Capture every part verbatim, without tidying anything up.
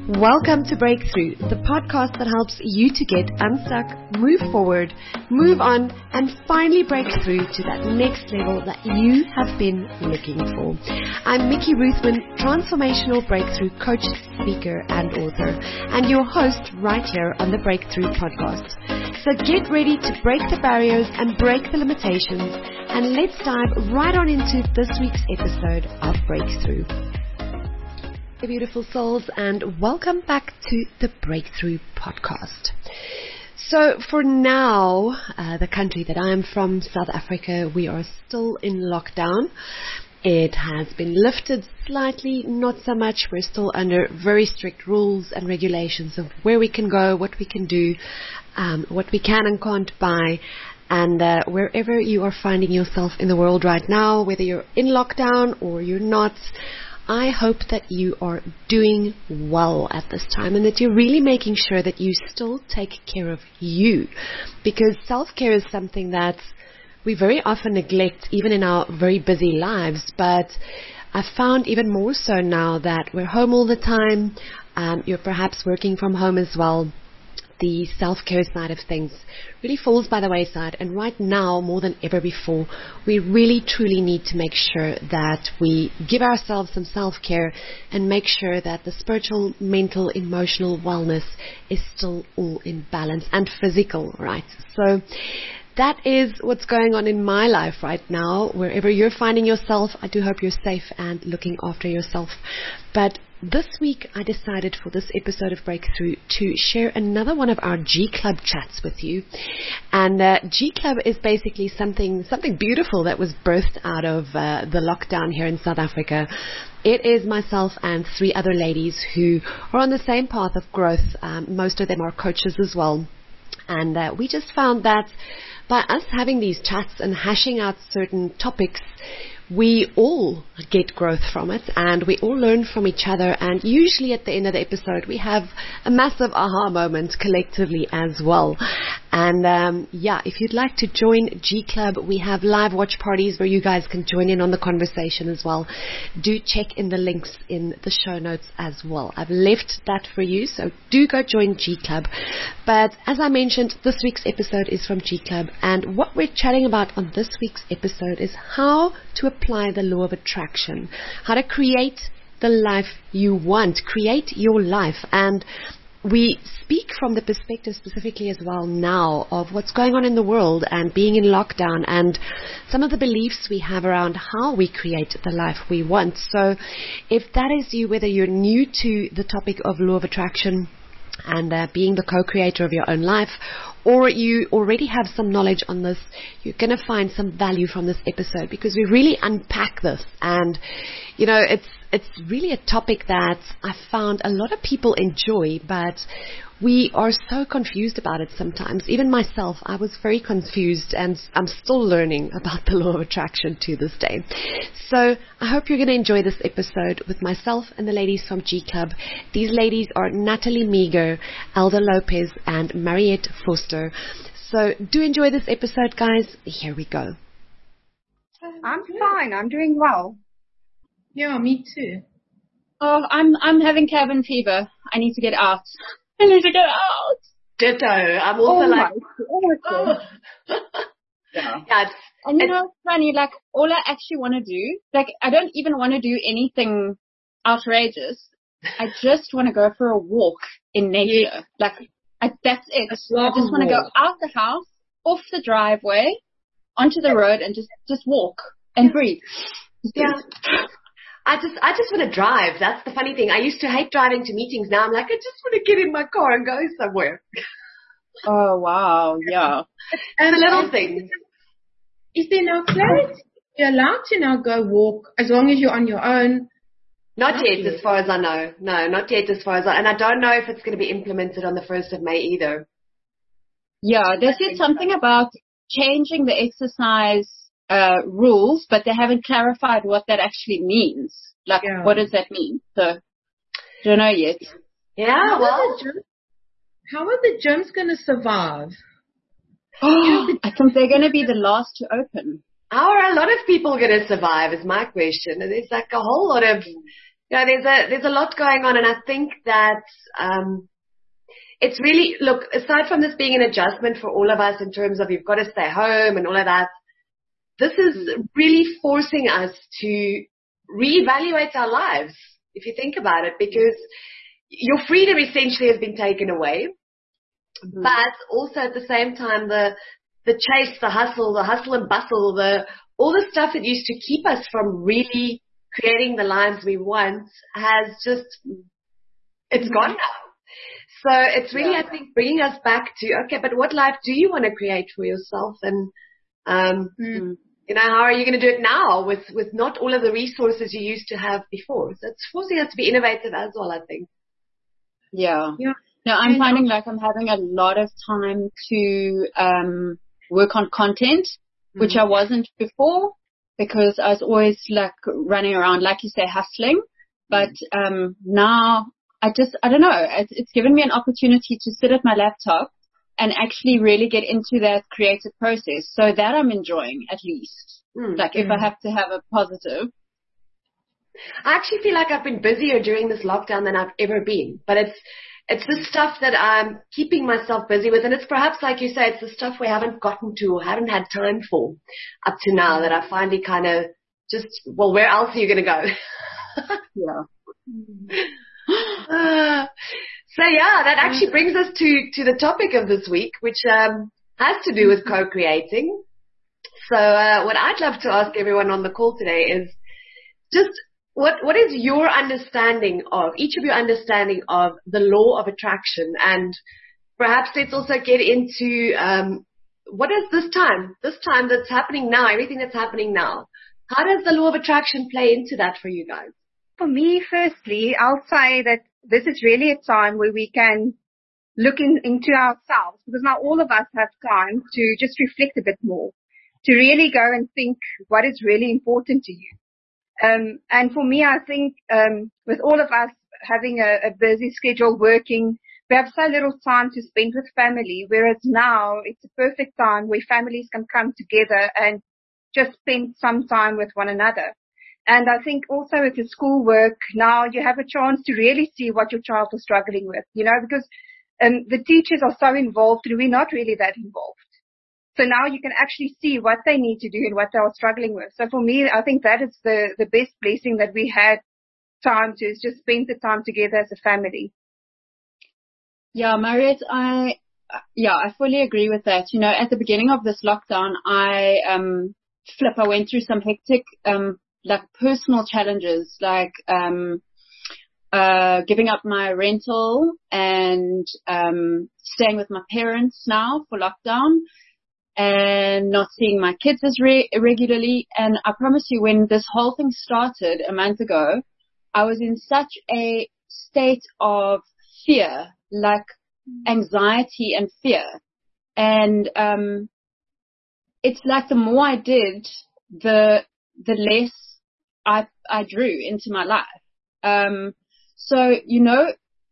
Welcome to Breakthrough, the podcast that helps you to get unstuck, move forward, move on, and finally break through to that next level that you have been looking for. I'm Mickey Ruthman, transformational breakthrough coach, speaker, and author, and your host right here on the Breakthrough podcast. So get ready to break the barriers and break the limitations, and let's dive right on into this week's episode of Breakthrough. Hey beautiful souls, and welcome back to the Breakthrough podcast. So for now, uh, the country that I'm from, South Africa, we are still in lockdown. It has been lifted slightly, not so much. We're still under very strict rules and regulations of where we can go, what we can do, um, what we can and can't buy. And uh, wherever you are finding yourself in the world right now, whether you're in lockdown or you're not, I hope that you are doing well at this time and that you're really making sure that you still take care of you, because self-care is something that we very often neglect even in our very busy lives. But I've found even more so now that we're home all the time, um, you're perhaps working from home as well. The self-care side of things really falls by the wayside, and right now more than ever before we really truly need to make sure that we give ourselves some self-care and make sure that the spiritual, mental, emotional wellness is still all in balance, and physical, right? So that is what's going on in my life right now. Wherever you're finding yourself, I do hope you're safe and looking after yourself. But this week, I decided for this episode of Breakthrough to share another one of our G Club chats with you. And uh, G Club is basically something something beautiful that was birthed out of uh, the lockdown here in South Africa. It is myself and three other ladies who are on the same path of growth. Um, most of them are coaches as well. And uh, we just found that by us having these chats and hashing out certain topics, we all get growth from it, and we all learn from each other, and usually at the end of the episode we have a massive aha moment collectively as well. And um, yeah, if you'd like to join G Club, we have live watch parties where you guys can join in on the conversation as well. Do check in the links in the show notes as well. I've left that for you, so do go join G Club. But as I mentioned, this week's episode is from G Club, and what we're chatting about on this week's episode is how to apply the law of attraction, how to create the life you want, create your life. And we speak from the perspective specifically as well now of what's going on in the world and being in lockdown and some of the beliefs we have around how we create the life we want. So if that is you, whether you're new to the topic of law of attraction and uh, being the co-creator of your own life, or you already have some knowledge on this, you're going to find some value from this episode, because we really unpack this. And, you know, it's it's really a topic that I found a lot of people enjoy, but we are so confused about it sometimes. Even myself, I was very confused, and I'm still learning about the law of attraction to this day. So I hope you're going to enjoy this episode with myself and the ladies from G Club. These ladies are Natalie Meager, Elda Lopez, and Mariette Foster. So do enjoy this episode, guys. Here we go. I'm fine. I'm doing well. Yeah, me too. Oh, I'm I'm having cabin fever. I need to get out. I need to get out. Ditto. I'm also oh like, oh. yeah. yeah, it's, and you it's, know, it's funny, like, all I actually want to do, like, I don't even want to do anything outrageous. I just want to go for a walk in nature. Yeah. Like, I, that's it. I just want to go out the house, off the driveway, onto the road, and just, just walk and breathe. Yeah. I just, I just want to drive. That's the funny thing. I used to hate driving to meetings. Now I'm like, I just want to get in my car and go somewhere. Oh, wow. Yeah. And the little things. Is there no clarity? You're allowed to now go walk as long as you're on your own. Not, not yet, yet, as far as I know. No, not yet, as far as I, and I don't know if it's going to be implemented on the first of May either. Yeah, they said something about changing the exercise Uh, rules, but they haven't clarified what that actually means. Like, yeah. What does that mean? So, don't know yet. Yeah, how well. Are the, how are the gyms going to survive? Oh, I think they're going to be the last to open. How are a lot of people going to survive is my question. And there's like a whole lot of Yeah, there's a, there's a lot going on, and I think that, um, it's really, look, aside from this being an adjustment for all of us in terms of you've got to stay home and all of that, this is really forcing us to reevaluate our lives, if you think about it, because your freedom essentially has been taken away, mm-hmm. but also at the same time, the, the chase, the hustle, the hustle and bustle, the, all the stuff that used to keep us from really creating the lives we want has just, it's mm-hmm. gone now. So it's really, yeah. I think, bringing us back to, okay, but what life do you want to create for yourself? And, um, mm. you know, how are you going to do it now with, with not all of the resources you used to have before? So it's forcing us to be innovative as well, I think. Yeah. Yeah. No, I'm and finding like I'm having a lot of time to um, work on content, mm-hmm. which I wasn't before because I was always like running around, like you say, hustling. But um, now I just, I don't know, it's, it's given me an opportunity to sit at my laptop and actually really get into that creative process. So that I'm enjoying at least. Mm-hmm. Like if I have to have a positive. I actually feel like I've been busier during this lockdown than I've ever been. But it's it's the stuff that I'm keeping myself busy with. And it's perhaps, like you say, it's the stuff we haven't gotten to or haven't had time for up to now that I finally kind of just, well, where else are you going to go? Yeah. uh, so, yeah, that actually brings us to, to the topic of this week, which um, has to do with co-creating. So uh, what I'd love to ask everyone on the call today is just what what is your understanding of, each of your understanding of the law of attraction? And perhaps let's also get into um, what is this time, this time that's happening now, everything that's happening now. How does the law of attraction play into that for you guys? For me, firstly, I'll say that this is really a time where we can look in, into ourselves, because now all of us have time to just reflect a bit more, to really go and think what is really important to you. Um, and for me, I think um, with all of us having a, a busy schedule working, we have so little time to spend with family, whereas now it's a perfect time where families can come together and just spend some time with one another. And I think also with the schoolwork, now you have a chance to really see what your child is struggling with, you know, because um, the teachers are so involved and we're not really that involved. So now you can actually see what they need to do and what they are struggling with. So for me, I think that is the, the best blessing that we had time to, is just spend the time together as a family. Yeah, Mariette, I, yeah, I fully agree with that. You know, at the beginning of this lockdown, I, um, flip, I went through some hectic, um, like personal challenges, like, um, uh, giving up my rental and, um, staying with my parents now for lockdown. And not seeing my kids as re- regularly. And I promise you, when this whole thing started a month ago, I was in such a state of fear, like anxiety and fear. And um, it's like the more I did, the the less I I drew into my life. Um, so, you know,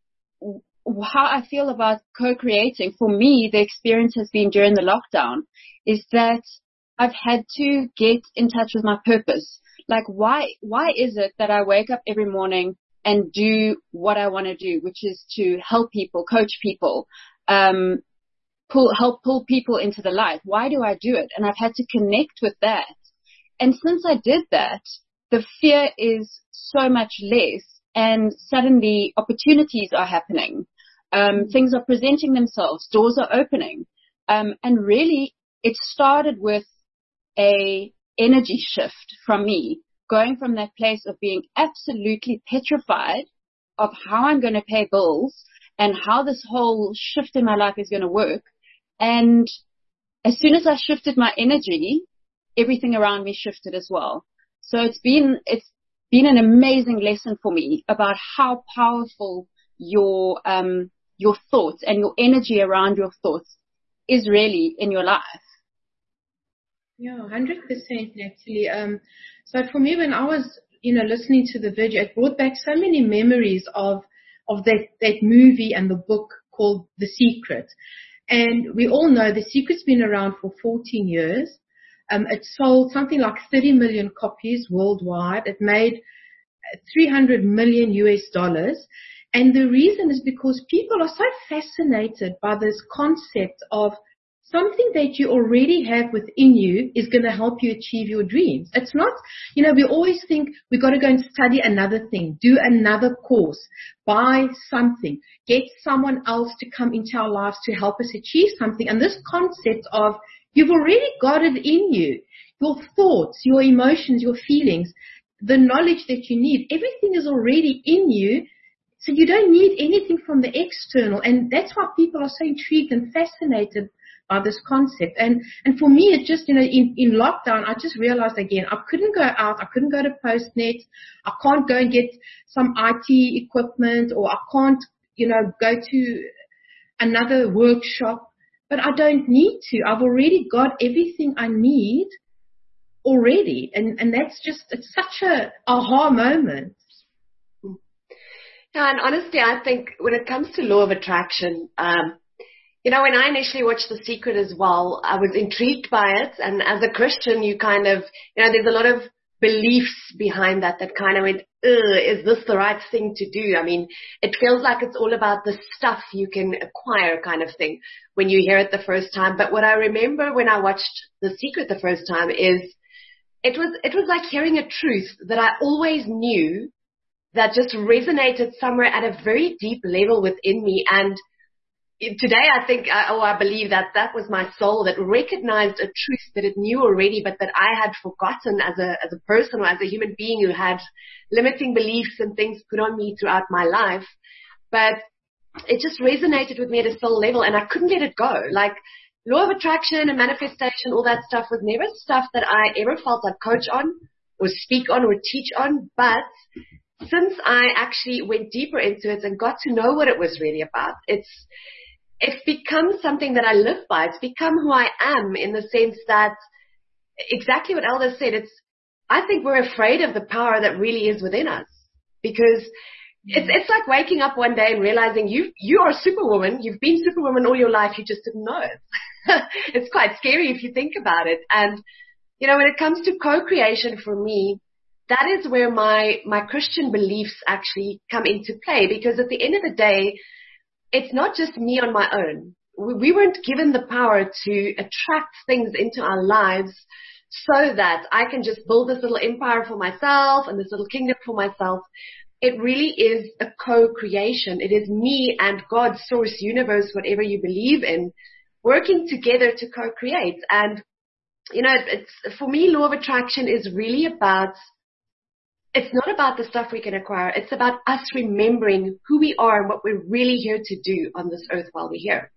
how I feel about co-creating, for me, the experience has been during the lockdown, is that I've had to get in touch with my purpose. Like, why, why is it that I wake up every morning and do what I want to do, which is to help people, coach people, um, pull, help pull people into the light? Why do I do it? And I've had to connect with that. And since I did that, the fear is so much less, and suddenly opportunities are happening. Um, things are presenting themselves, doors are opening. Um, and really it started with a energy shift from me, going from that place of being absolutely petrified of how I'm going to pay bills and how this whole shift in my life is going to work. And as soon as I shifted my energy, everything around me shifted as well. So it's been, it's been an amazing lesson for me about how powerful your, um, your thoughts and your energy around your thoughts is really in your life. Yeah, one hundred percent actually. Um, so for me, when I was, you know, listening to the video, it brought back so many memories of, of that, that movie and the book called The Secret. And we all know The Secret's been around for fourteen years. Um, it sold something like thirty million copies worldwide. It made three hundred million U S dollars. And the reason is because people are so fascinated by this concept of something that you already have within you is going to help you achieve your dreams. It's not, you know, we always think we've got to go and study another thing, do another course, buy something, get someone else to come into our lives to help us achieve something. And this concept of you've already got it in you, your thoughts, your emotions, your feelings, the knowledge that you need, everything is already in you. So you don't need anything from the external. And that's why people are so intrigued and fascinated by this concept. And, and for me, it just, you know, in, in lockdown, I just realized again, I couldn't go out. I couldn't go to Postnet. I can't go and get some I T equipment, or I can't, you know, go to another workshop, but I don't need to. I've already got everything I need already. And, and that's just, it's such a aha moment. Yeah, and honestly, I think when it comes to law of attraction, um, you know, when I initially watched The Secret as well, I was intrigued by it. And as a Christian, you kind of, you know, there's a lot of beliefs behind that that kind of went, ugh, is this the right thing to do? I mean, it feels like it's all about the stuff you can acquire kind of thing when you hear it the first time. But what I remember when I watched The Secret the first time is it was, it was like hearing a truth that I always knew that just resonated somewhere at a very deep level within me. And today, I think, or I believe that that was my soul that recognized a truth that it knew already, but that I had forgotten as a as a person or as a human being who had limiting beliefs and things put on me throughout my life. But it just resonated with me at a soul level, and I couldn't let it go. Like law of attraction and manifestation, all that stuff was never stuff that I ever felt I'd coach on or speak on or teach on. But since I actually went deeper into it and got to know what it was really about, it's It's become something that I live by. It's become who I am, in the sense that exactly what Elder said. It's, I think we're afraid of the power that really is within us, because it's, it's like waking up one day and realizing you, you are Superwoman. You've been Superwoman all your life. You just didn't know it. It's quite scary if you think about it. And, you know, when it comes to co-creation for me, that is where my, my Christian beliefs actually come into play, because at the end of the day, it's not just me on my own. We weren't given the power to attract things into our lives so that I can just build this little empire for myself and this little kingdom for myself. It really is a co-creation. It is me and God, source, universe, whatever you believe in, working together to co-create. And, you know, it's, for me, law of attraction is really about, it's not about the stuff we can acquire. It's about us remembering who we are and what we're really here to do on this earth while we're here.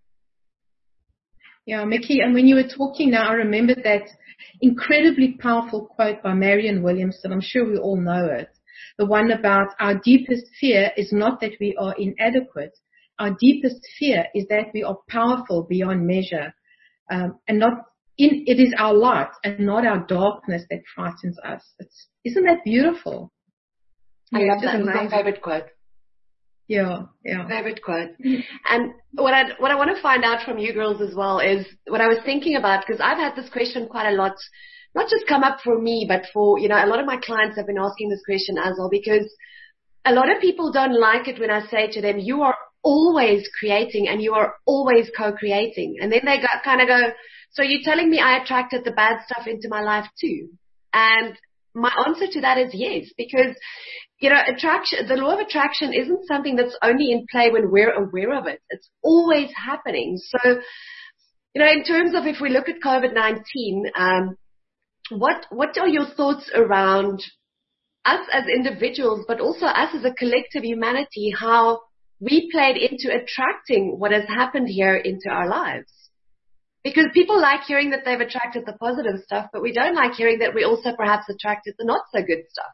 Yeah, Mickey, and when you were talking now, I remembered that incredibly powerful quote by Marianne Williamson. I'm sure we all know it. The one about our deepest fear is not that we are inadequate. Our deepest fear is that we are powerful beyond measure. Um, and not in, it is our light and not our darkness that frightens us. It's, isn't that beautiful? I love that. It's my favorite quote. Yeah, yeah. Favorite quote. And what I what I want to find out from you girls as well is what I was thinking about, because I've had this question quite a lot, not just come up for me, but for, you know, a lot of my clients have been asking this question as well, because a lot of people don't like it when I say to them, you are always creating and you are always co-creating. And then they go, kind of go, so you're telling me I attracted the bad stuff into my life too? And my answer to that is yes, because, you know, attraction, the law of attraction isn't something that's only in play when we're aware of it. It's always happening. So, you know, in terms of if we look at COVID nineteen, um, what, what are your thoughts around us as individuals, but also us as a collective humanity, how we played into attracting what has happened here into our lives? Because people like hearing that they've attracted the positive stuff, but we don't like hearing that we also perhaps attracted the not so good stuff.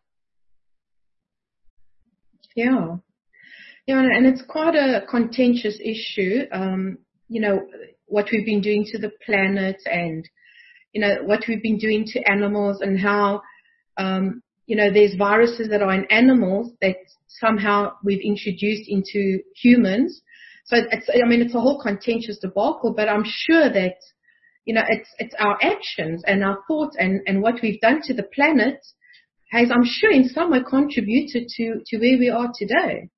Yeah. Yeah, and it's quite a contentious issue, um, you know, what we've been doing to the planet and, you know, what we've been doing to animals and how, um, you know, there's viruses that are in animals that somehow we've introduced into humans. So it's, I mean, it's a whole contentious debacle, but I'm sure that, you know, it's, it's our actions and our thoughts and, and what we've done to the planet has, I'm sure, in some way contributed to, to where we are today.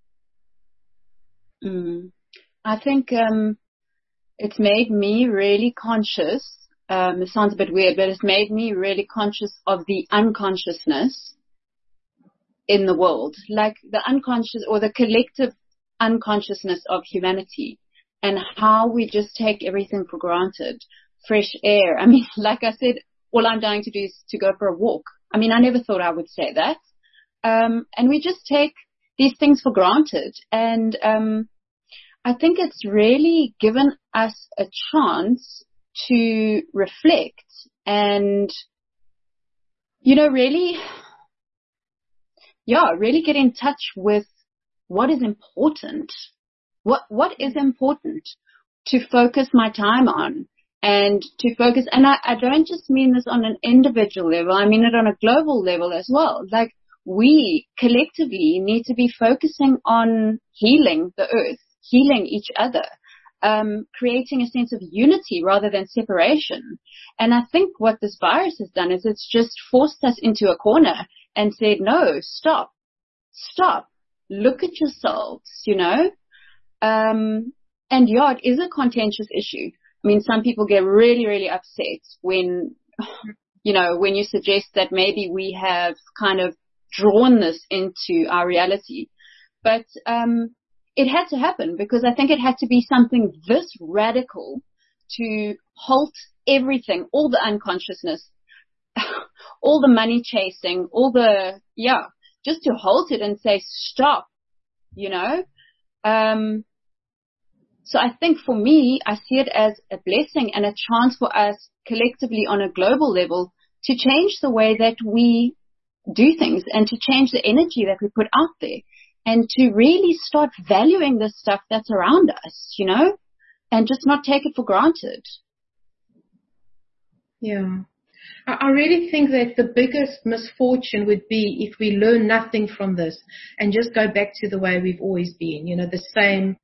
Mm. I think um, it's made me really conscious. Um, it sounds a bit weird, but it's made me really conscious of the unconsciousness in the world, like the unconscious or the collective unconsciousness of humanity, and how we just take everything for granted. Fresh air. I mean, like I said, all I'm dying to do is to go for a walk. I mean, I never thought I would say that. Um, and we just take these things for granted. And um, I think it's really given us a chance to reflect and, you know, really, yeah, really get in touch with what is important. What, what is important to focus my time on and to focus. And I, I don't just mean this on an individual level. I mean it on a global level as well. Like, we collectively need to be focusing on healing the earth, healing each other, um, creating a sense of unity rather than separation. And I think what this virus has done is it's just forced us into a corner and said, no, stop, stop, look at yourselves, you know. Um, and yeah, it is a contentious issue. I mean, some people get really, really upset when, you know, when you suggest that maybe we have kind of drawn this into our reality. But um, it had to happen because I think it had to be something this radical to halt everything, all the unconsciousness, all the money chasing, all the, yeah, just to halt it and say, stop, you know. Um, so I think for me, I see it as a blessing and a chance for us collectively on a global level to change the way that we do things and to change the energy that we put out there and to really start valuing the stuff that's around us, you know, and just not take it for granted. Yeah. I really think that the biggest misfortune would be if we learn nothing from this and just go back to the way we've always been, you know, the same,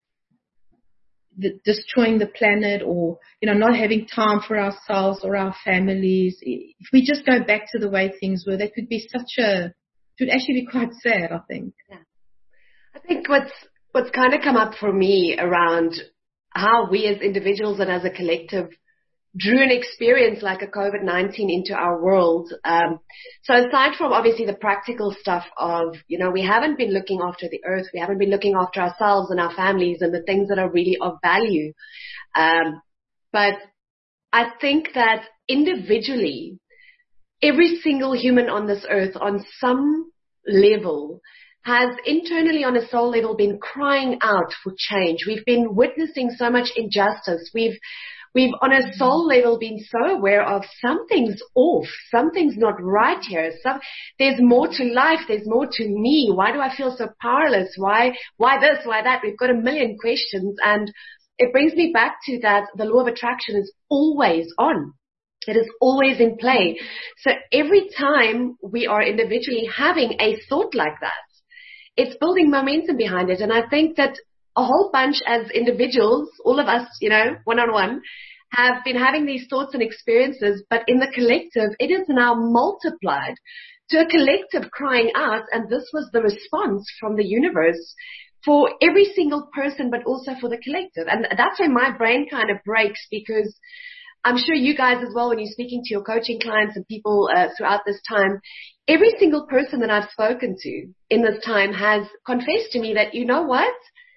the, destroying the planet or, you know, not having time for ourselves or our families. If we just go back to the way things were, that could be such a, it would actually be quite sad, I think. Yeah. I think what's, what's kind of come up for me around how we as individuals and as a collective drew an experience like a COVID nineteen into our world. Um, so aside from obviously the practical stuff of, you know, we haven't been looking after the earth, we haven't been looking after ourselves and our families and the things that are really of value. Um, but I think that individually, every single human on this earth on some level has internally on a soul level been crying out for change. We've been witnessing so much injustice. We've We've on a soul level been so aware of something's off, something's not right here. Some, there's more to life, there's more to me. Why do I feel so powerless? Why, why this, why that? We've got a million questions, and it brings me back to that the law of attraction is always on. It is always in play. So every time we are individually having a thought like that, it's building momentum behind it. And I think that a whole bunch as individuals, all of us, you know, one-on-one, have been having these thoughts and experiences, but in the collective, it is now multiplied to a collective crying out, and this was the response from the universe for every single person, but also for the collective. And that's where my brain kind of breaks, because I'm sure you guys as well, when you're speaking to your coaching clients and people uh, throughout this time, every single person that I've spoken to in this time has confessed to me that, you know what?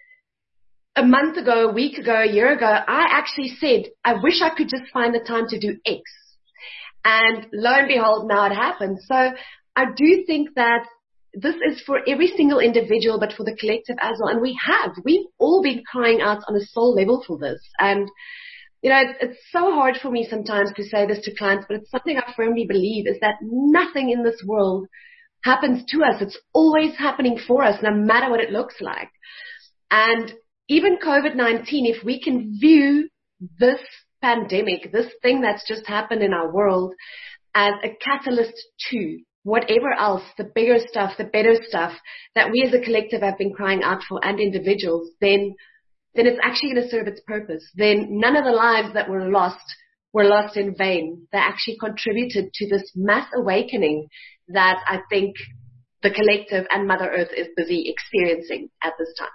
A month ago, a week ago, a year ago, I actually said, I wish I could just find the time to do X. And lo and behold, now it happens. So I do think that this is for every single individual, but for the collective as well. And we have, we've all been crying out on a soul level for this. And, you know, it's, it's so hard for me sometimes to say this to clients, but it's something I firmly believe is that nothing in this world happens to us. It's always happening for us, no matter what it looks like. And even COVID nineteen, if we can view this pandemic, this thing that's just happened in our world as a catalyst to whatever else, the bigger stuff, the better stuff that we as a collective have been crying out for and individuals, then, then it's actually going to serve its purpose. Then none of the lives that were lost were lost in vain. They actually contributed to this mass awakening that I think the collective and Mother Earth is busy experiencing at this time.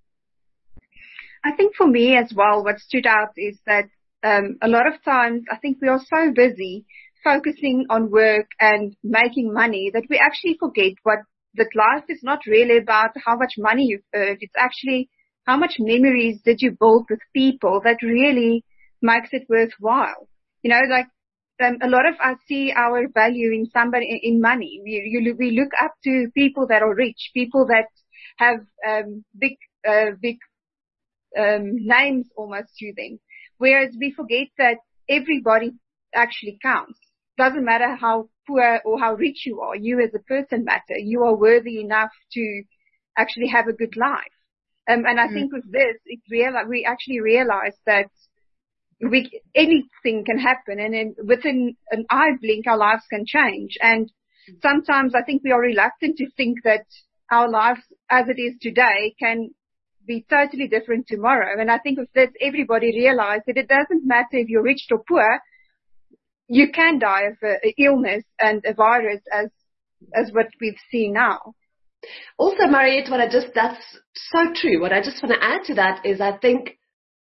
I think for me as well, what stood out is that um, a lot of times I think we are so busy focusing on work and making money that we actually forget what that life is not really about how much money you've earned. It's actually how much memories did you build with people that really makes it worthwhile. You know, like um, a lot of us see our value in somebody, in, in money. We, you, we look up to people that are rich, people that have um, big, uh, big um, names almost to them. Whereas we forget that everybody actually counts. Doesn't matter how poor or how rich you are. You as a person matter. You are worthy enough to actually have a good life. Um, and I mm. think with this, it real, we actually realize that we, anything can happen, and in, within an eye blink, our lives can change. And sometimes I think we are reluctant to think that our lives as it is today can be totally different tomorrow. And I think with this, everybody realized that it doesn't matter if you're rich or poor. You can die of an illness and a virus as, as what we've seen now. Also, Mariette, what I just, that's so true. What I just want to add to that is I think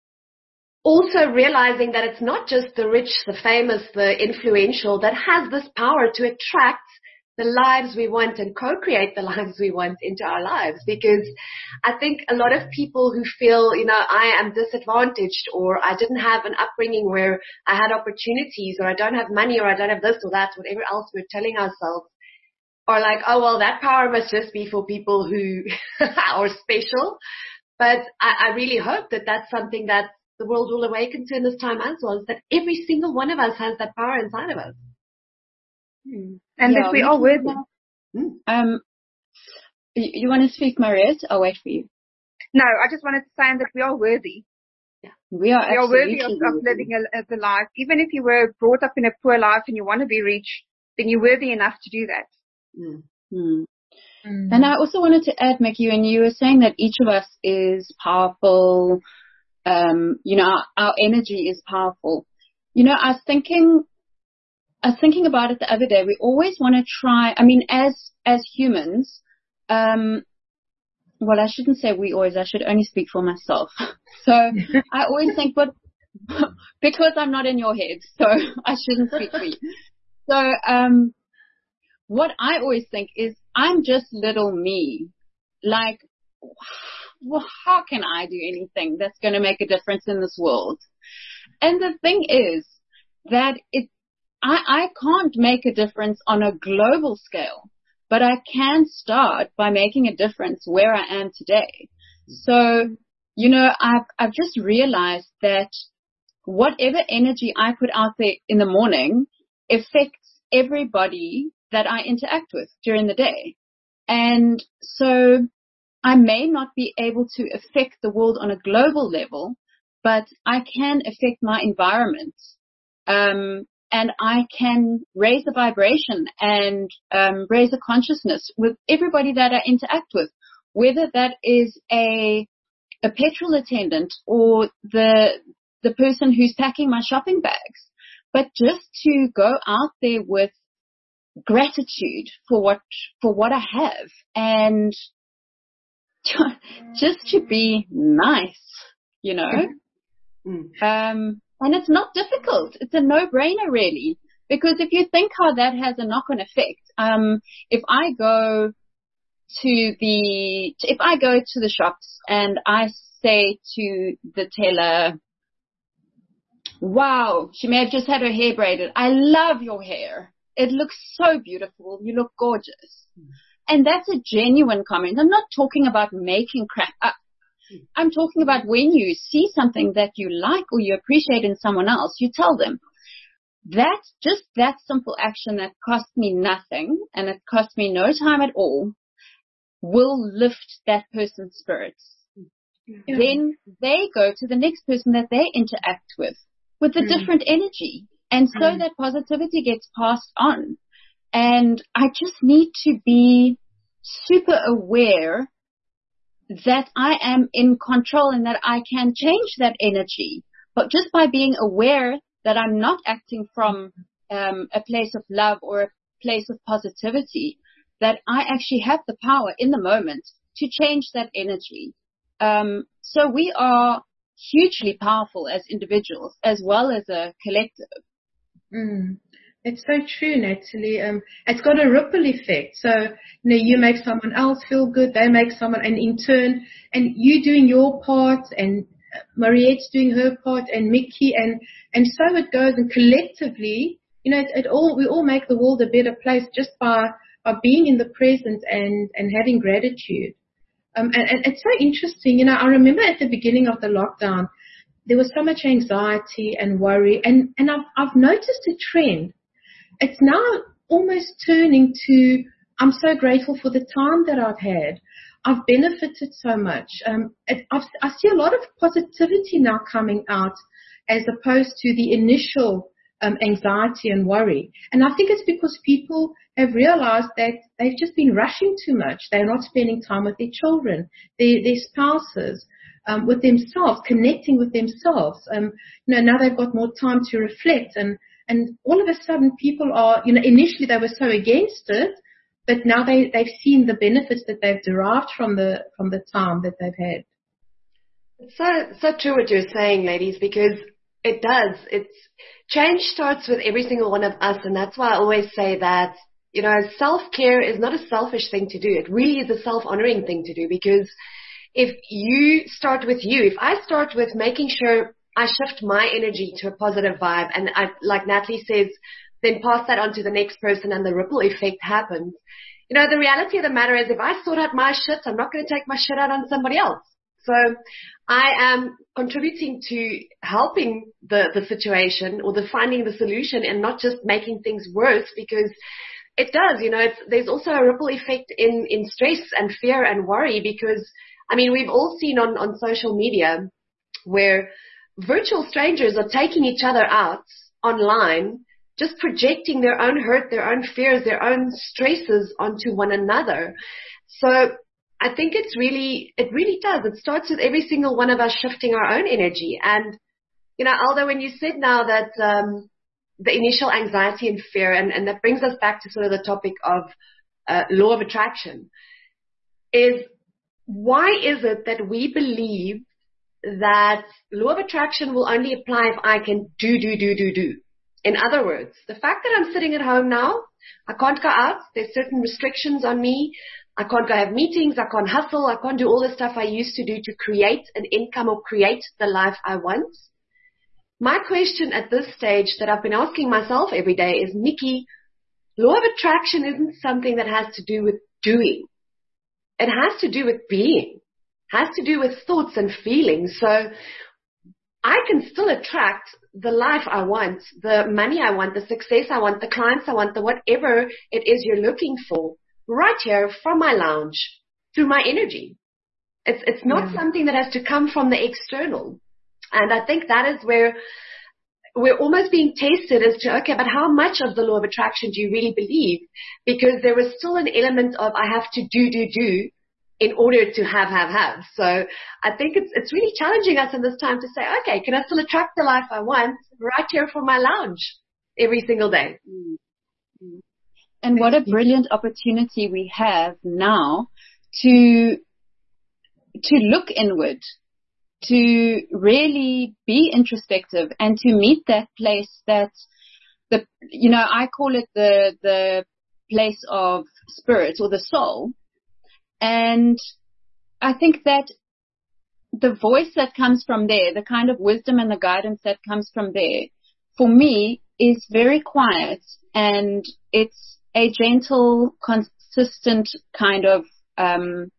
also realizing that it's not just the rich, the famous, the influential that has this power to attract the lives we want and co-create the lives we want into our lives. Because I think a lot of people who feel, you know, I am disadvantaged, or I didn't have an upbringing where I had opportunities, or I don't have money, or I don't have this or that, whatever else we're telling ourselves, are like, oh, well, that power must just be for people who are special. But I, I really hope that that's something that the world will awaken to in this time as well, is that every single one of us has that power inside of us. Hmm. And yeah, that we are worthy. Um, you, you want to speak, Mariette? I'll wait for you. No, I just wanted to say that we are worthy. Yeah. We are, we are worthy of, of living a, a life. Even if you were brought up in a poor life and you want to be rich, then you're worthy enough to do that. Mm. Mm. Mm. And I also wanted to add, Mickey, when you were saying that each of us is powerful, um, you know, our, our energy is powerful. You know, I was thinking, I was thinking about it the other day. We always want to try, I mean, as, as humans, um, well, I shouldn't say we always, I should only speak for myself. So I always think, but because I'm not in your head, so I shouldn't speak for you. So, um, what I always think is I'm just little me. Like, well, how can I do anything that's going to make a difference in this world? And the thing is that it, I, I can't make a difference on a global scale, but I can start by making a difference where I am today. So, you know, I've, I've just realized that whatever energy I put out there in the morning affects everybody that I interact with during the day. And so I may not be able to affect the world on a global level, but I can affect my environment. Um, and I can raise the vibration and um, raise the consciousness with everybody that I interact with, whether that is a a petrol attendant or the the person who's packing my shopping bags. But just to go out there with gratitude for what for what I have, and just to be nice, you know. Mm. Um, and it's not difficult. It's a no-brainer, really, because if you think how that has a knock-on effect, um, if I go to the if I go to the shops and I say to the teller, "Wow, she may have just had her hair braided. I love your hair. It looks so beautiful. You look gorgeous." Mm. And that's a genuine comment. I'm not talking about making crap up. I'm talking about when you see something that you like or you appreciate in someone else, you tell them. That's just that simple action that costs me nothing and it costs me no time at all will lift that person's spirits. Yeah. Then they go to the next person that they interact with, with a mm. different energy. And so mm. that positivity gets passed on. And I just need to be super aware that I am in control and that I can change that energy. But just by being aware that I'm not acting from um, a place of love or a place of positivity, that I actually have the power in the moment to change that energy. Um, so we are hugely powerful as individuals as well as a collective. Mm. It's so true, Natalie. Um, it's got a ripple effect. So, you know, you make someone else feel good, they make someone, and in turn, and you doing your part, and Mariette's doing her part, and Mickey, and, and so it goes, and collectively, you know, it, it all, we all make the world a better place just by, by being in the present and, and having gratitude. Um, and, and it's so interesting. You know, I remember at the beginning of the lockdown, there was so much anxiety and worry, and, and I've, I've noticed a trend. It's now almost turning to, I'm so grateful for the time that I've had. I've benefited so much. Um, it, I've, I see a lot of positivity now coming out as opposed to the initial um, anxiety and worry. And I think it's because people have realized that they've just been rushing too much. They're not spending time with their children, their, their spouses, um, with themselves, connecting with themselves. Um, you know, now they've got more time to reflect, and And all of a sudden people are, you know, initially they were so against it, but now they, they've seen the benefits that they've derived from the, from the time that they've had. It's so, so true what you're saying, ladies, because it does. It's, change starts with every single one of us. And that's why I always say that, you know, self-care is not a selfish thing to do. It really is a self-honoring thing to do, because if you start with you, if I start with making sure I shift my energy to a positive vibe, and I, like Natalie says, then pass that on to the next person, and the ripple effect happens. You know, the reality of the matter is, if I sort out my shit, I'm not going to take my shit out on somebody else. So I am contributing to helping the, the situation, or the finding the solution, and not just making things worse, because it does, you know, it's, there's also a ripple effect in, in stress and fear and worry, because, I mean, we've all seen on, on social media where virtual strangers are taking each other out online, just projecting their own hurt, their own fears, their own stresses onto one another. So I think it's really, it really does. It starts with every single one of us shifting our own energy. And, you know, Aldo, when you said now that um, the initial anxiety and fear, and, and that brings us back to sort of the topic of uh, law of attraction, is why is it that we believe that law of attraction will only apply if I can do, do, do, do, do. In other words, the fact that I'm sitting at home now, I can't go out, there's certain restrictions on me, I can't go have meetings, I can't hustle, I can't do all the stuff I used to do to create an income or create the life I want. My question at this stage that I've been asking myself every day is, Nikki, law of attraction isn't something that has to do with doing. It has to do with being. Has to do with thoughts and feelings. So I can still attract the life I want, the money I want, the success I want, the clients I want, the whatever it is you're looking for, right here from my lounge through my energy. It's it's not yeah. something that has to come from the external. And I think that is where we're almost being tested as to, okay, but how much of the law of attraction do you really believe? Because there is still an element of I have to do, do, do in order to have, have, have. So I think it's it's really challenging us in this time to say, okay, can I still attract the life I want right here from my lounge every single day? And what a brilliant opportunity we have now to to look inward, to really be introspective, and to meet that place that the you know I call it the the place of spirit or the soul. And I think that the voice that comes from there, the kind of wisdom and the guidance that comes from there, for me, is very quiet, and it's a gentle, consistent kind of um,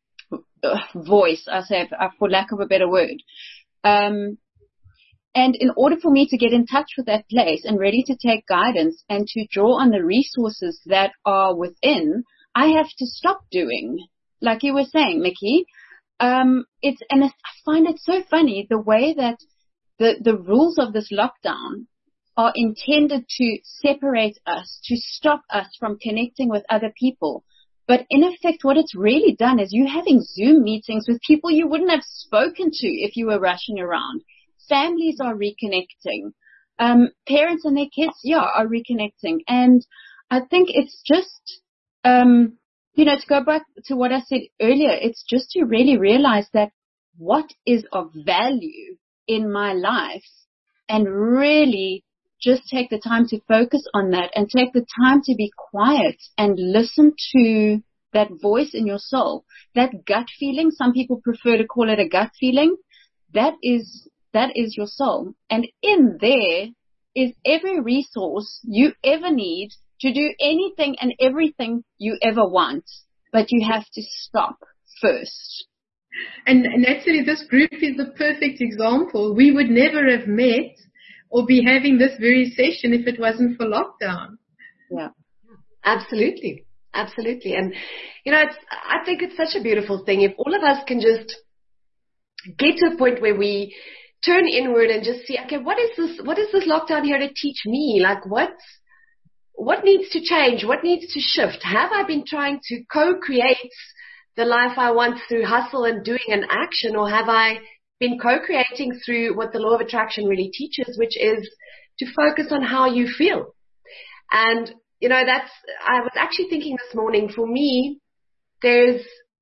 voice, I say, for lack of a better word. Um, and in order for me to get in touch with that place and ready to take guidance and to draw on the resources that are within, I have to stop doing. Like you were saying, Mickey, um, it's, and it's, I find it so funny the way that the, the rules of this lockdown are intended to separate us, to stop us from connecting with other people. But in effect, what it's really done is you having Zoom meetings with people you wouldn't have spoken to if you were rushing around. Families are reconnecting. Um, parents and their kids, yeah, are reconnecting. And I think it's just, um, you know, to go back to what I said earlier, it's just to really realize that what is of value in my life and really just take the time to focus on that and take the time to be quiet and listen to that voice in your soul, that gut feeling. Some people prefer to call it a gut feeling. That is, that is your soul. And in there is every resource you ever need to do anything and everything you ever want. But you have to stop first. And, and actually this group is the perfect example. We would never have met or be having this very session if it wasn't for lockdown. Yeah, absolutely. Absolutely. And, you know, it's, I think it's such a beautiful thing. If all of us can just get to a point where we turn inward and just see, okay, what is this, what is this lockdown here to teach me? Like what's, what needs to change? What needs to shift? Have I been trying to co-create the life I want through hustle and doing and action, or have I been co-creating through what the law of attraction really teaches, which is to focus on how you feel? And, you know, that's, I was actually thinking this morning, for me, there's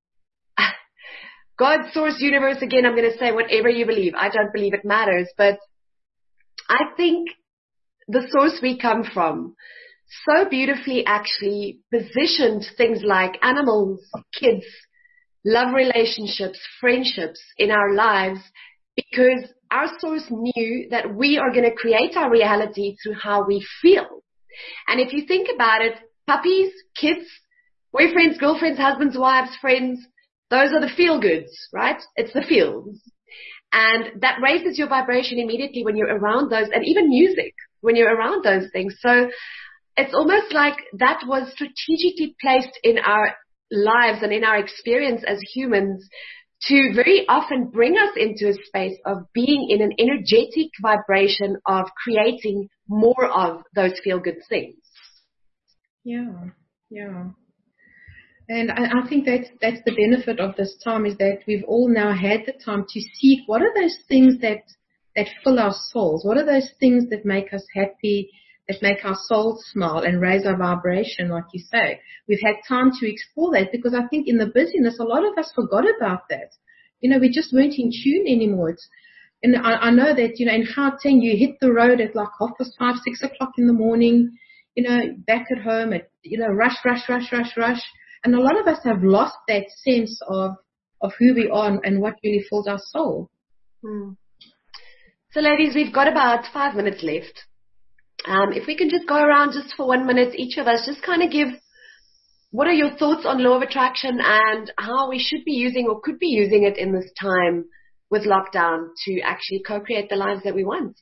God, source, universe. Again, I'm going to say whatever you believe. I don't believe it matters, but I think the source we come from so beautifully actually positioned things like animals, kids, love relationships, friendships in our lives, because our source knew that we are going to create our reality through how we feel. And if you think about it, puppies, kids, boyfriends, girlfriends, husbands, wives, friends, those are the feel goods, right? It's the feels. And that raises your vibration immediately when you're around those, and even music, when you're around those things. So it's almost like that was strategically placed in our lives and in our experience as humans to very often bring us into a space of being in an energetic vibration of creating more of those feel-good things. Yeah, yeah. And I, I think that's, that's the benefit of this time, is that we've all now had the time to seek what are those things that, that fill our souls? What are those things that make us happy, that make our souls smile and raise our vibration, like you say? We've had time to explore that, because I think in the busyness, a lot of us forgot about that. You know, we just weren't in tune anymore. It's, and I, I know that, you know, in Gauteng, you hit the road at like half past five, six o'clock in the morning, you know, back at home at, you know, rush, rush, rush, rush, rush. And a lot of us have lost that sense of, of who we are and what really fills our soul. Hmm. So ladies, we've got about five minutes left. Um, if we can just go around just for one minute, each of us, just kind of give, what are your thoughts on law of attraction and how we should be using or could be using it in this time with lockdown to actually co-create the lives that we want?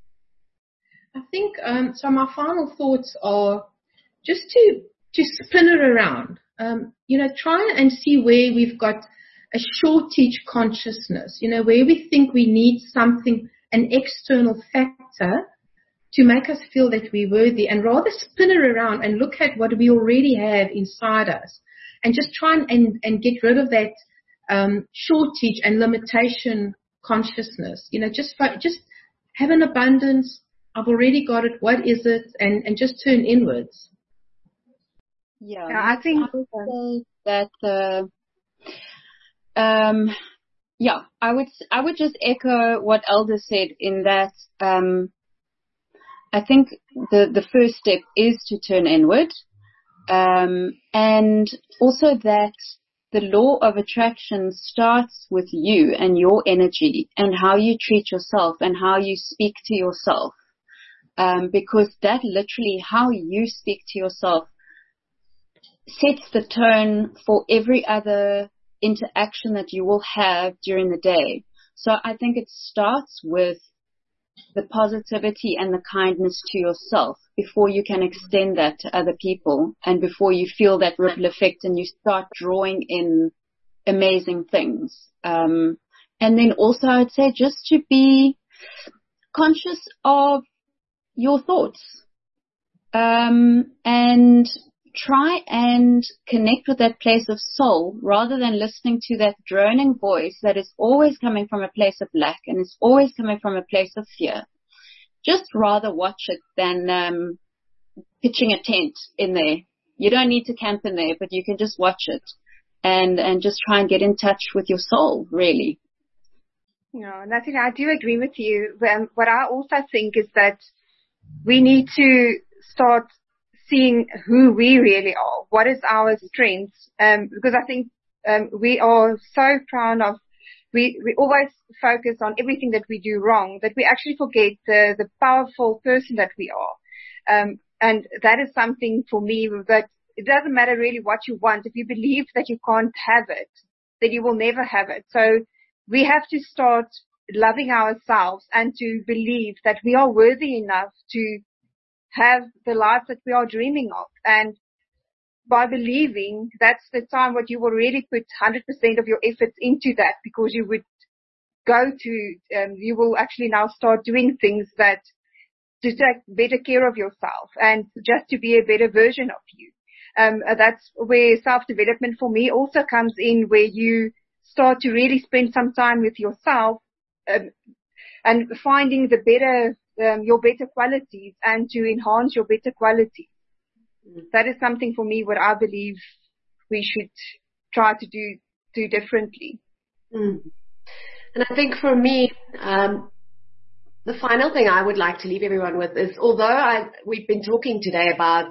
I think, um, so my final thoughts are just to, to spin it around. Um, you know, try and see where we've got a shortage consciousness, you know, where we think we need something, an external factor to make us feel that we're worthy, and rather spin it around and look at what we already have inside us and just try and, and, and get rid of that um, shortage and limitation consciousness. You know, just just have an abundance. I've already got it. What is it? And, and just turn inwards. Yeah, yeah I think I would say that, uh, um, yeah, I would, I would just echo what Elder said in that, um, I think the, the first step is to turn inward, um, and also that the law of attraction starts with you and your energy and how you treat yourself and how you speak to yourself, um, because that literally, how you speak to yourself sets the tone for every other interaction that you will have during the day. So I think it starts with the positivity and the kindness to yourself before you can extend that to other people, and before you feel that ripple effect and you start drawing in amazing things. Um, and then also I'd say just to be conscious of your thoughts, um, and try and connect with that place of soul rather than listening to that droning voice that is always coming from a place of lack and is always coming from a place of fear. Just rather watch it than um, pitching a tent in there. You don't need to camp in there, but you can just watch it and, and just try and get in touch with your soul, really. No, Natalie, I do agree with you. Um, what I also think is that we need to start seeing who we really are. What is our strengths? Um, because I think um, we are so proud of, we, we always focus on everything that we do wrong, that we actually forget the, the powerful person that we are. Um, and that is something for me that it doesn't matter really what you want. If you believe that you can't have it, then you will never have it. So we have to start loving ourselves and to believe that we are worthy enough to have the life that we are dreaming of. And by believing, that's the time what you will really put one hundred percent of your efforts into that, because you would go to, um, you will actually now start doing things that to take better care of yourself and just to be a better version of you. Um, that's where self-development for me also comes in, where you start to really spend some time with yourself um, and finding the better, um, your better qualities and to enhance your better qualities. Mm. That is something for me what I believe we should try to do, do differently. Mm. And I think for me, um, the final thing I would like to leave everyone with is, although I, we've been talking today about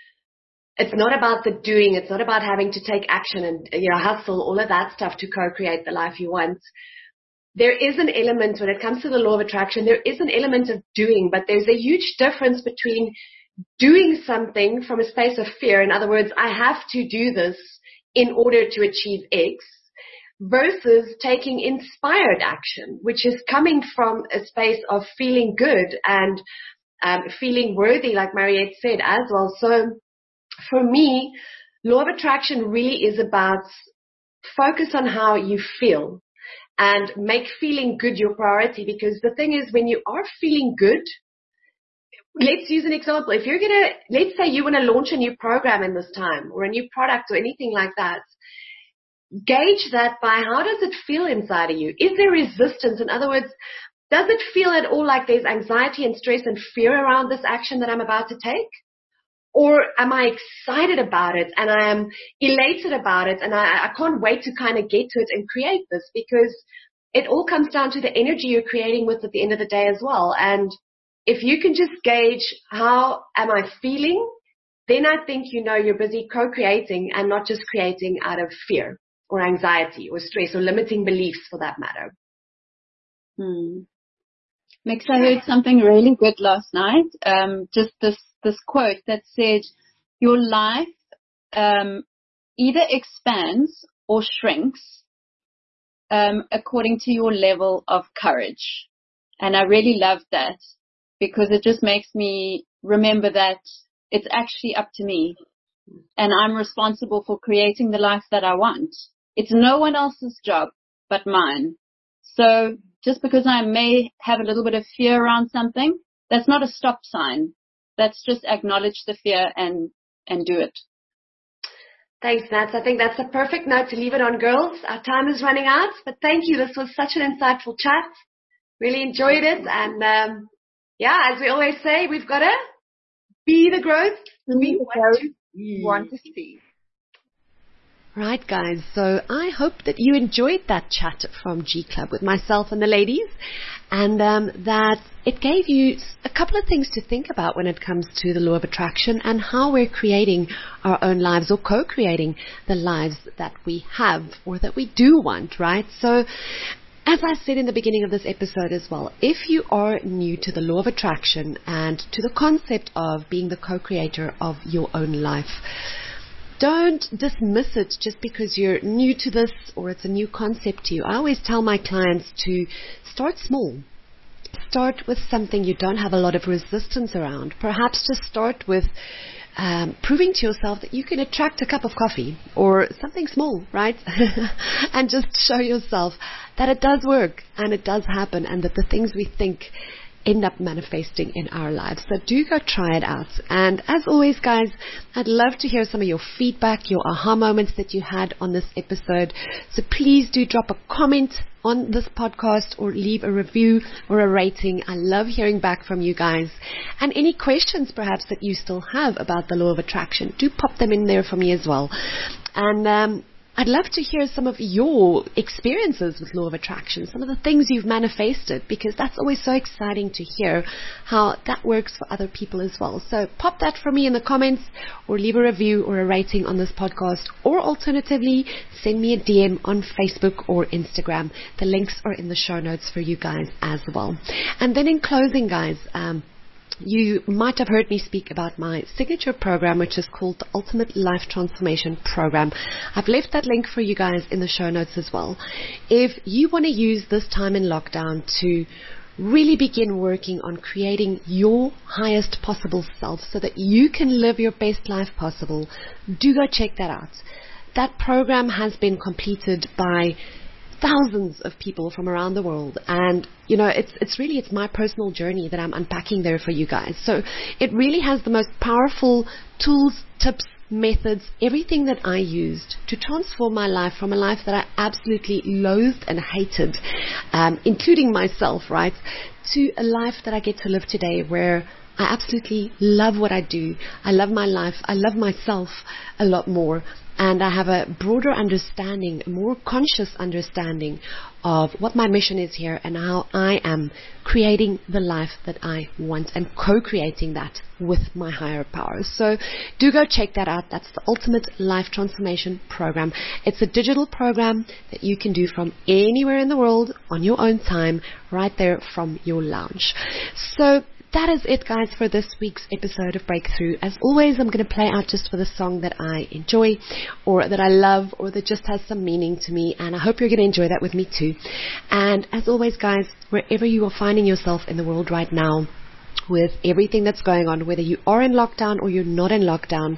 it's not about the doing, it's not about having to take action and, you know, hustle, all of that stuff to co-create the life you want. There is an element, when it comes to the law of attraction, there is an element of doing, but there's a huge difference between doing something from a space of fear. In other words, I have to do this in order to achieve X, versus taking inspired action, which is coming from a space of feeling good and um, feeling worthy, like Mariette said as well. So for me, law of attraction really is about focus on how you feel and make feeling good your priority. Because the thing is, when you are feeling good, let's use an example. If you're going to, let's say you want to launch a new program in this time or a new product or anything like that, gauge that by how does it feel inside of you? Is there resistance? In other words, does it feel at all like there's anxiety and stress and fear around this action that I'm about to take? Or am I excited about it and I am elated about it and I, I can't wait to kind of get to it and create this? Because it all comes down to the energy you're creating with at the end of the day as well. And if you can just gauge how am I feeling, then I think you know you're busy co-creating and not just creating out of fear or anxiety or stress or limiting beliefs for that matter. Hmm. Mix, I heard something really good last night. Um, just this this quote that said, your life um, either expands or shrinks um, according to your level of courage. And I really love that, because it just makes me remember that it's actually up to me. And I'm responsible for creating the life that I want. It's no one else's job but mine. So just because I may have a little bit of fear around something, that's not a stop sign. That's just acknowledge the fear and, and do it. Thanks, Nats. I think that's a perfect note to leave it on, girls. Our time is running out, but thank you. This was such an insightful chat. Really enjoyed it. And, um, yeah, as we always say, we've got to be the growth we want to, want to see. Right, guys, so I hope that you enjoyed that chat from G Club with myself and the ladies, and um, that it gave you a couple of things to think about when it comes to the law of attraction and how we're creating our own lives or co-creating the lives that we have or that we do want, right? So as I said in the beginning of this episode as well, if you are new to the law of attraction and to the concept of being the co-creator of your own life, don't dismiss it just because you're new to this or it's a new concept to you. I always tell my clients to start small. Start with something you don't have a lot of resistance around. Perhaps just start with um, proving to yourself that you can attract a cup of coffee or something small, right? And just show yourself that it does work and it does happen, and that the things we think end up manifesting in our lives. So do go try it out. And as always, guys, I'd love to hear some of your feedback, your aha moments that you had on this episode. So please do drop a comment on this podcast or leave a review or a rating. I love hearing back from you guys. And any questions perhaps that you still have about the law of attraction, do pop them in there for me as well. And um, I'd love to hear some of your experiences with law of attraction, some of the things you've manifested, because that's always so exciting to hear how that works for other people as well. So pop that for me in the comments, or leave a review or a rating on this podcast, or alternatively, send me a D M on Facebook or Instagram. The links are in the show notes for you guys as well. And then in closing, guys, um, you might have heard me speak about my signature program, which is called the Ultimate Life Transformation Program. I've left that link for you guys in the show notes as well. If you want to use this time in lockdown to really begin working on creating your highest possible self so that you can live your best life possible, do go check that out. That program has been completed by thousands of people from around the world, and you know it's it's really it's my personal journey that I'm unpacking there for you guys. So it really has the most powerful tools, tips, methods, everything that I used to transform my life from a life that I absolutely loathed and hated, um, including myself, right, to a life that I get to live today where I absolutely love what I do. I love my life. I love myself a lot more. And I have a broader understanding, a more conscious understanding of what my mission is here and how I am creating the life that I want and co-creating that with my higher powers. So do go check that out. That's the Ultimate Life Transformation Program. It's a digital program that you can do from anywhere in the world on your own time, right there from your lounge. So that is it, guys, for this week's episode of Breakthrough. As always, I'm going to play out just for the song that I enjoy or that I love or that just has some meaning to me, and I hope you're going to enjoy that with me too. And as always, guys, wherever you are finding yourself in the world right now, with everything that's going on, whether you are in lockdown or you're not in lockdown,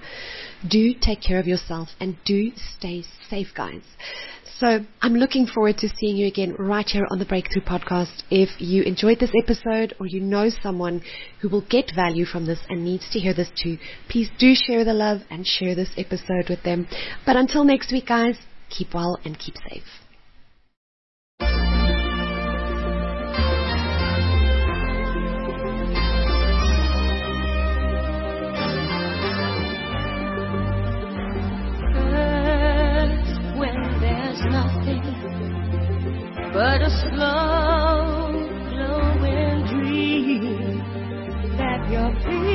do take care of yourself and do stay safe, guys. So I'm looking forward to seeing you again right here on the Breakthrough Podcast. If you enjoyed this episode or you know someone who will get value from this and needs to hear this too, please do share the love and share this episode with them. But until next week, guys, keep well and keep safe. But a slow glowing dream that your